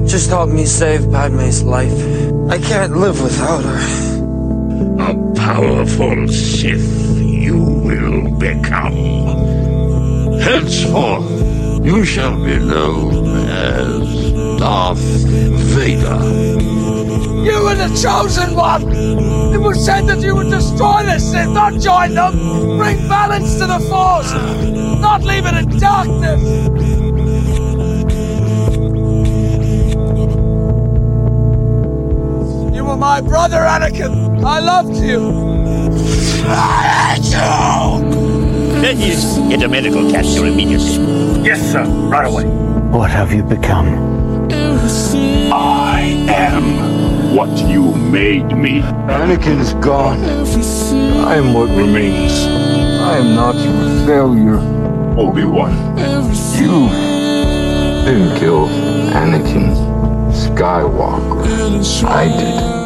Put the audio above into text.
Just help me save Padme's life. I can't live without her. A powerful Sith you will become. Henceforth, you shall be known as Darth Vader. You were the chosen one! It was said that you would destroy the Sith, not join them! Bring balance to the Force, not leave it in darkness! You were my brother, Anakin! I loved you! Then you get a medical capture immediately. Yes, sir. Right away. What have you become? I am what you made me. Anakin's gone. I am what remains. I am not your failure. Obi-Wan. You didn't kill Anakin Skywalker. I did.